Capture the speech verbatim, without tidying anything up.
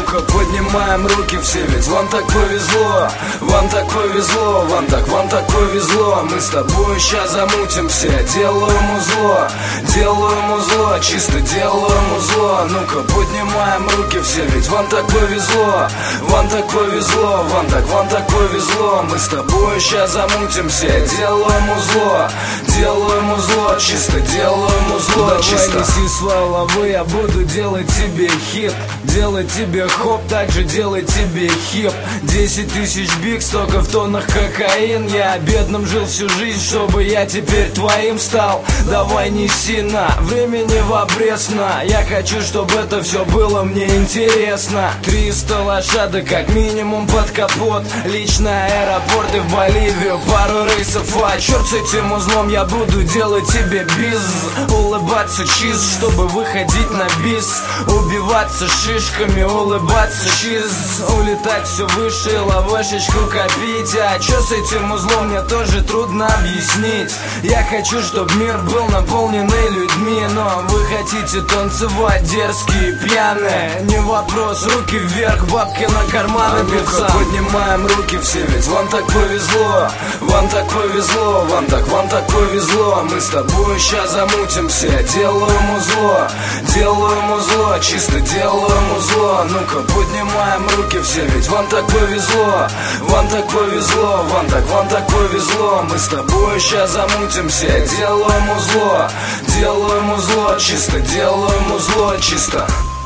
ну-ка поднимаем руки все, ведь вам так повезло. Вам так повезло, вам так, вам так повезло. Мы с тобой ща замутимся, делаем узло, делаем узло, чисто делаем узло. Ну-ка поднимаем руки все, ведь вам так повезло. Вам так повезло, вам так, вам так повезло. Мы с тобой ща замутимся, делаем узло, делаем узло, чисто делаем узло. Давай чисто неси с головы, я буду делать тебе хит, делать тебе хоп, также делать тебе хип. Десять тысяч биг, столько в тоннах кокаин. Я бедным жил всю жизнь, чтобы я теперь твоим стал. Давай неси на, времени в обрез на. Я хочу, чтобы это все было мне интересно. Триста лошадок как минимум под капот. Лично аэропорты в Боливию, пару рейсов. А черт с этим узлом, я буду делать тебе биз. Улыбаться чиз, чтобы выходить на бис. Убиваться шишками, улыбаться чиз. Улетать все выше, лавошечку копить. А чё с этим узлом, мне тоже трудно объяснить. Я хочу, чтобы мир был наполненный людьми. Но вы хотите танцевать дерзкие, пьяные. Не вопрос, руки вверх, бабки на карманы, а певца. Поднимаем руки все, ведь вам так повезло. Вам так повезло, вам так, вам так повезло. Мы с тобой ща замутимся, делаем узло, делаем узло, чисто делаем узло. Ну-ка поднимаем руки все, ведь вам так повезло. Вам так повезло, вам так, вам так повезло. Мы с тобой ща замутимся, делаем узло, делаем узло, чисто делаем узло, чисто.